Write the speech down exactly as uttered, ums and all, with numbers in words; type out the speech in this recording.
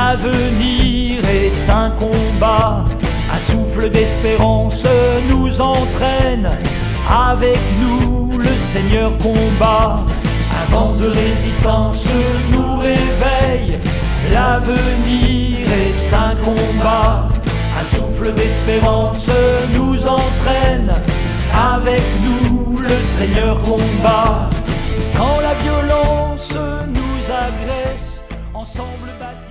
L'avenir est un combat, un souffle d'espérance nous entraîne. Avec nous le Seigneur combat, un vent de résistance nous réveille. L'avenir est un combat, un souffle d'espérance nous entraîne. Avec nous le Seigneur combat. Quand la violence nous agresse, ensemble bâtir